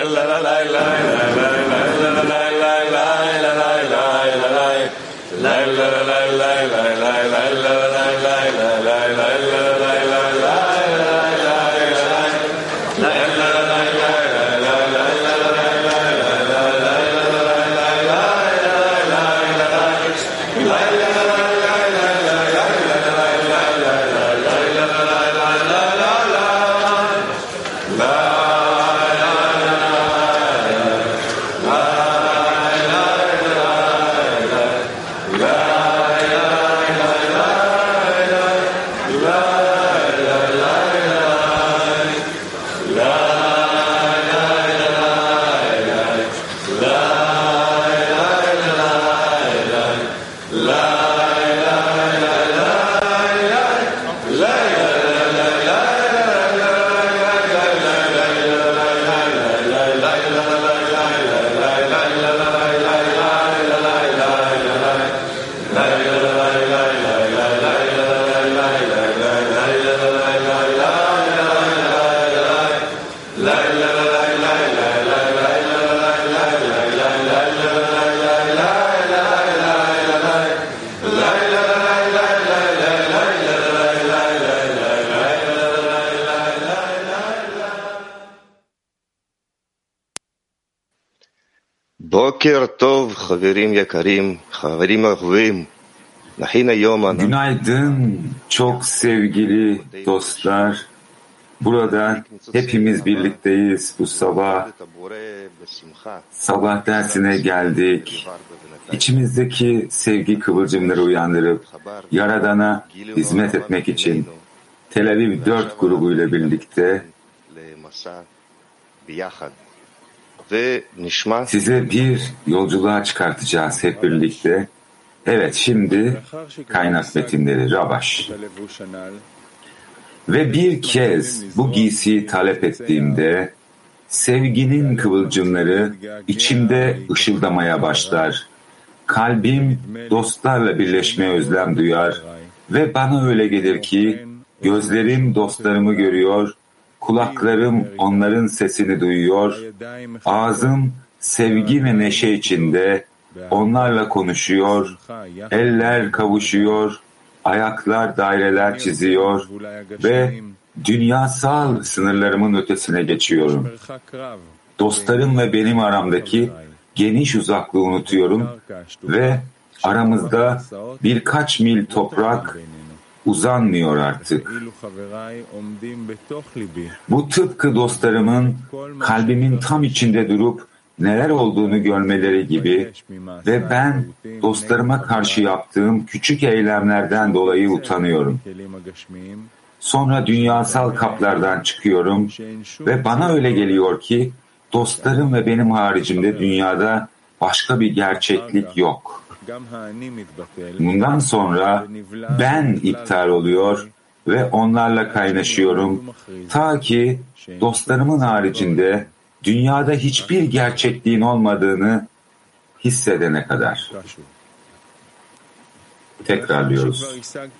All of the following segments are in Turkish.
בוקר טוב, חברים יקרים, חברים אהובים. נכין היום אנחנו Günaydın çok sevgili dostlar. Burada hepimiz birlikteyiz bu sabah. Sabah dersine geldik. İçimizdeki sevgi kıvılcımları uyandırıp Yaradan'a hizmet etmek için Tel Aviv 4 grubuyla birlikte size bir yolculuğa çıkartacağız hep birlikte. Evet, şimdi kaynak metinleri Rabaş. Ve bir kez bu giysiyi talep ettiğimde sevginin kıvılcımları içimde ışıldamaya başlar. Kalbim dostlarla birleşmeye özlem duyar ve bana öyle gelir ki gözlerim dostlarımı görüyor, kulaklarım onların sesini duyuyor, ağzım sevgi ve neşe içinde onlarla konuşuyor, eller kavuşuyor, ayaklar daireler çiziyor ve dünyasal sınırlarımın ötesine geçiyorum. Dostlarım ve benim aramdaki geniş uzaklığı unutuyorum ve aramızda birkaç mil toprak uzanmıyor artık. Bu tıpkı dostlarımın kalbimin tam içinde durup neler olduğunu görmeleri gibi ve ben dostlarıma karşı yaptığım küçük eylemlerden dolayı utanıyorum. Sonra dünyasal kaplardan çıkıyorum ve bana öyle geliyor ki dostlarım ve benim haricimde dünyada başka bir gerçeklik yok. Bundan sonra ben iptal oluyor ve onlarla kaynaşıyorum ta ki dostlarımın haricinde dünyada hiçbir gerçekliğin olmadığını hissedene kadar. Tekrarlıyoruz.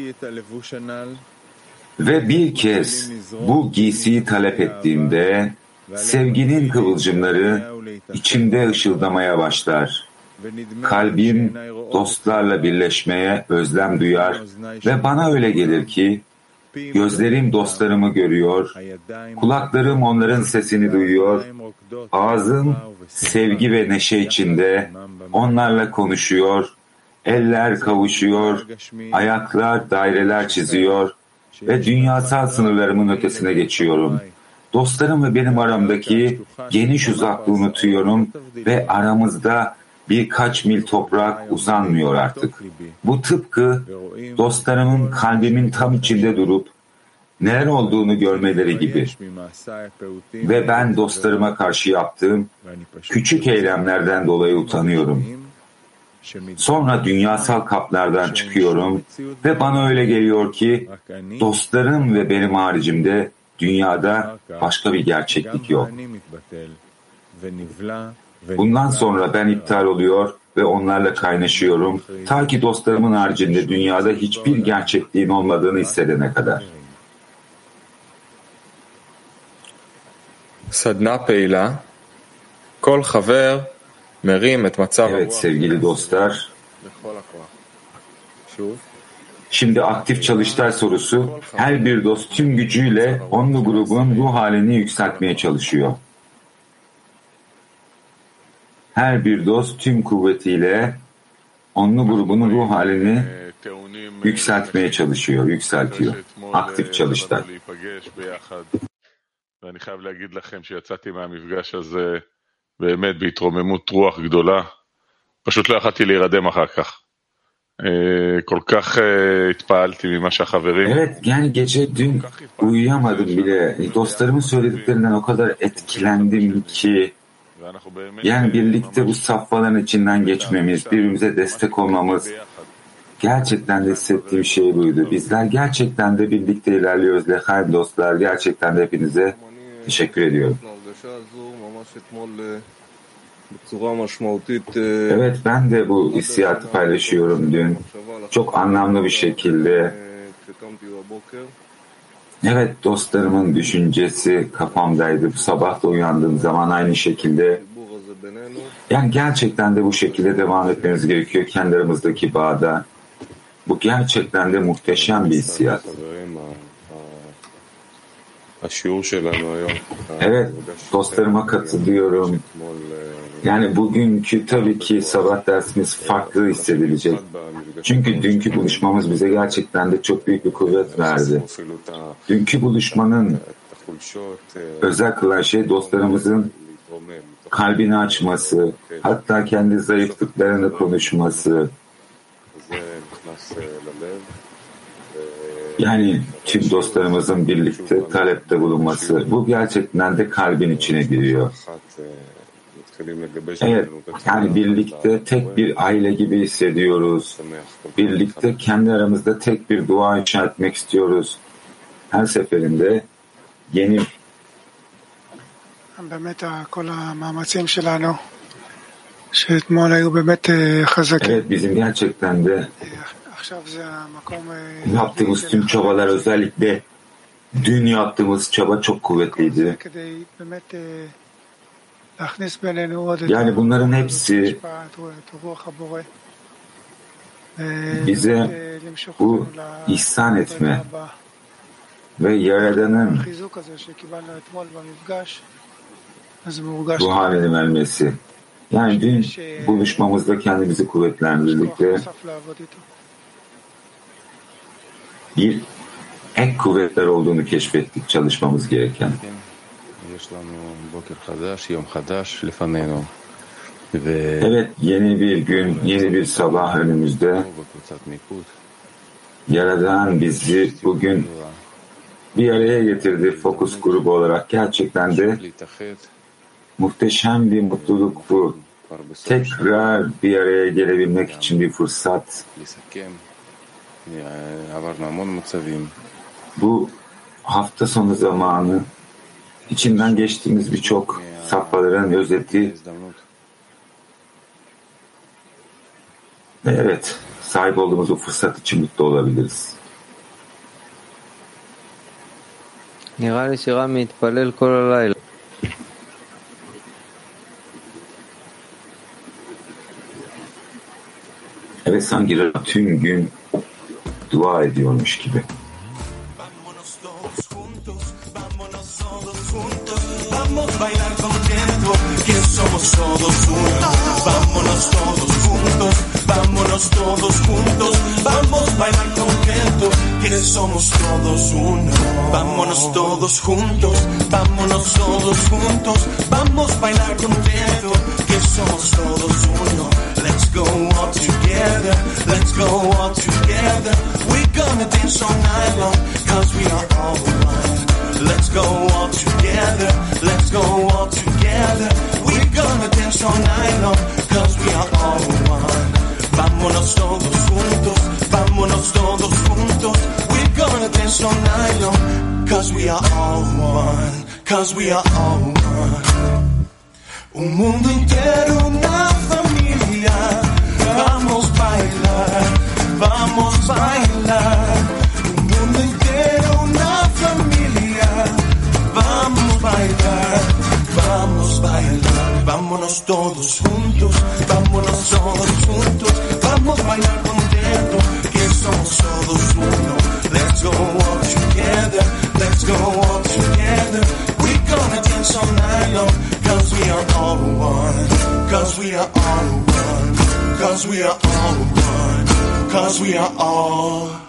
Ve bir kez bu giysiyi talep ettiğimde sevginin kıvılcımları içimde ışıldamaya başlar. Kalbim dostlarla birleşmeye özlem duyar ve bana öyle gelir ki gözlerim dostlarımı görüyor, kulaklarım onların sesini duyuyor, ağzım sevgi ve neşe içinde onlarla konuşuyor, eller kavuşuyor, ayaklar daireler çiziyor ve dünyasal sınırlarımın ötesine geçiyorum. Dostlarım ve benim aramdaki geniş uzaklığı unutuyorum ve aramızda birkaç mil toprak uzanmıyor artık. Bu tıpkı dostlarımın kalbimin tam içinde durup neler olduğunu görmeleri gibi ve ben dostlarıma karşı yaptığım küçük eylemlerden dolayı utanıyorum. Sonra dünyasal kaplardan çıkıyorum ve bana öyle geliyor ki dostlarım ve benim haricimde dünyada başka bir gerçeklik yok. Bundan sonra ben iptal oluyor ve onlarla kaynaşıyorum ta ki dostlarımın haricinde dünyada hiçbir gerçekliğin olmadığını hissedene kadar. סדנה פעילה Evet sevgili dostlar. Şimdi aktif çalıştay sorusu. Her bir dost tüm gücüyle onlu grubun ruh halini yükseltmeye çalışıyor. Her bir dost tüm kuvvetiyle onlu grubun ruh halini yükseltmeye çalışıyor, yükseltiyor. Aktif çalıştay. ואני חייב להגיד לכם שיצאתי מהמפגש הזה באמת בהתרוממות רוח גדולה. פשוט לא יכולתי להירדם אחר כך. כל כך התפעלתי ממה שהחברים. Evet, yani gece dün uyuyamadım bile. Dostlarımın söylediklerinden o kadar etkilendim ki. Yani birlikte bu safhaların içinden geçmemiz, birbirimize destek olmamız, gerçekten de hissettiğim şey buydu. Bizler gerçekten de birlikte ilerliyoruz. Lehaim dostlar, gerçekten de hepinize teşekkür ediyorum. Evet, ben de bu hissiyatı paylaşıyorum dün. Çok anlamlı bir şekilde. Evet, dostlarımın düşüncesi kafamdaydı. Bu sabah da uyandığım zaman aynı şekilde. Yani gerçekten de bu şekilde devam etmemiz gerekiyor kendi aramızdaki bağda. Bu gerçekten de muhteşem bir hissiyat. Evet, dostlarıma katılıyorum. Yani bugünkü tabii ki sabah dersimiz farklı hissedilecek. Çünkü dünkü buluşmamız bize gerçekten de çok büyük bir kuvvet verdi. Dünkü buluşmanın özel kılan şey dostlarımızın kalbini açması, hatta kendi zayıflıklarını konuşması. Yani tüm dostlarımızın birlikte talepte bulunması, bu gerçekten de kalbin içine giriyor. Evet, yani birlikte tek bir aile gibi hissediyoruz. Birlikte kendi aramızda tek bir dua inşa etmek istiyoruz. Her seferinde yeni. Evet, bizim gerçekten de yaptığımız tüm çabalar, özellikle dün yaptığımız çaba çok kuvvetliydi. Yani bunların hepsi bize bu ihsan etme ve Yaradan'ın bu halini vermesi. Yani dün buluşmamızda kendimizi kuvvetlendirdik ve bir ek kuvvetler olduğunu keşfettik çalışmamız gereken. Evet, yeni bir gün, yeni bir sabah önümüzde. Yaradan bizi bugün bir araya getirdi fokus grubu olarak. Gerçekten de muhteşem bir mutluluk bu. Tekrar bir araya gelebilmek için bir fırsat. Bu hafta sonu zamanı içinden geçtiğimiz birçok safhaların özeti. Evet, sahip olduğumuz o fırsat için mutlu olabiliriz. Evet, sanki tüm gün dua ediyormuş gibi. Vamos bailar contento, que somos todos uno. Vámonos todos juntos, vámonos todos juntos. Vamos bailar contento, que somos todos uno. Vámonos todos juntos, vámonos todos juntos. Vamos bailar contento, que somos todos uno. Let's go all together, let's go all together. We're gonna dance all night long, cause we are all one. Let's go all together, let's go all together. We're gonna dance all night long, cause we are all one. Vámonos todos juntos, vámonos todos juntos. We're gonna dance all night long, cause we are all one, cause we are all one. Un mundo entero, una familia. Vamos bailar, vamos bailar. Un mundo entero, una familia. Vamos bailar, vamos bailar, vámonos todos juntos, vámonos todos juntos, vamos a bailar contento, que somos todos uno. Let's go all together, let's go all together. We're gonna dance all night long, cause we are all one, cause we are all one, cause we are all one, cause we are all one.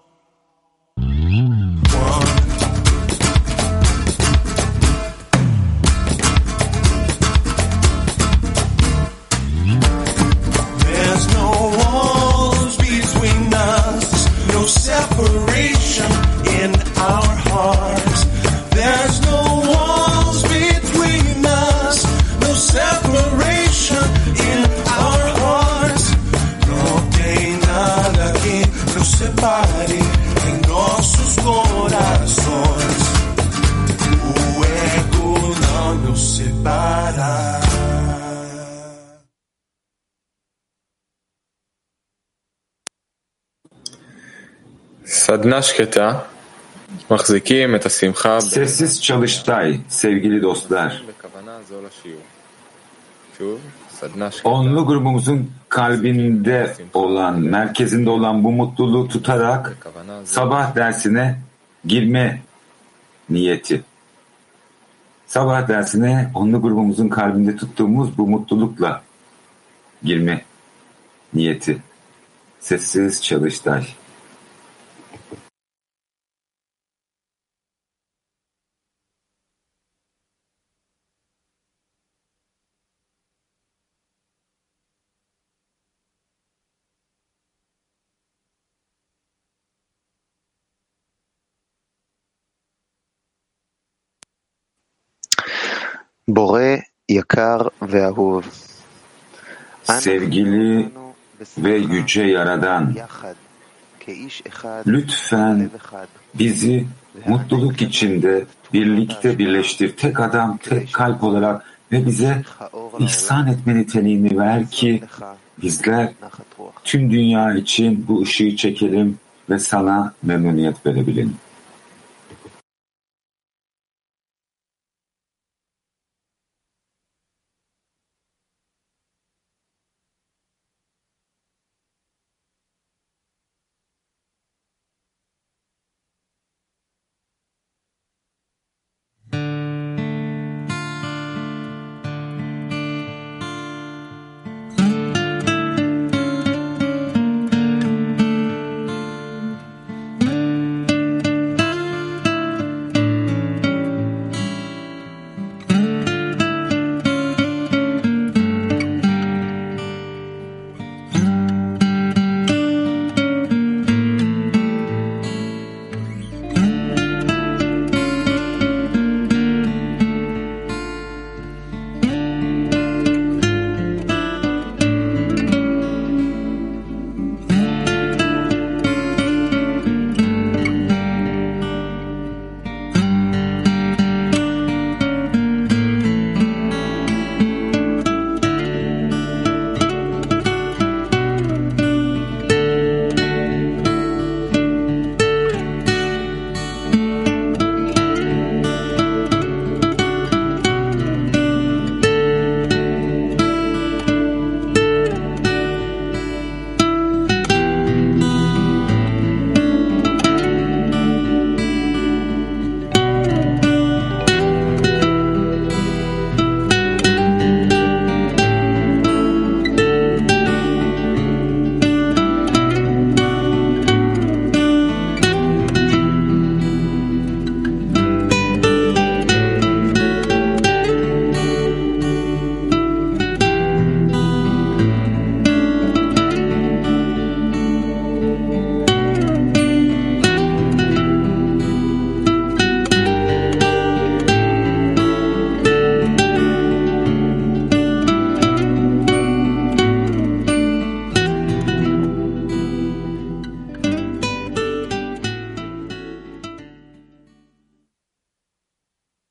There's no walls between us, no separation in our hearts. There's no walls between us, no separation in our hearts. No hay nada que nos separe en nuestros corazones. Fuego no nos separa. סדנה שקטה, מחזיקים את השמחה Sessiz çalıştay, sevgili dostlar. בכוונה זו לשיעור. שוב, סדנה שקטה. Onlu grubumuzun kalbinde olan, merkezinde olan bu mutluluğu tutarak sabah dersine girme niyeti. Sabah dersine onlu grubumuzun kalbinde tuttuğumuz bu mutlulukla girme niyeti. Sessiz çalıştay. בורא יקר ואהוב, Sevgili ve yüce Yaradan, lütfen bizi mutluluk içinde birlikte birleştir, tek adam, tek kalp olarak ve bize ihsan etme niteliğini ver ki bizler tüm dünya için bu ışığı çekelim ve sana memnuniyet verebilelim.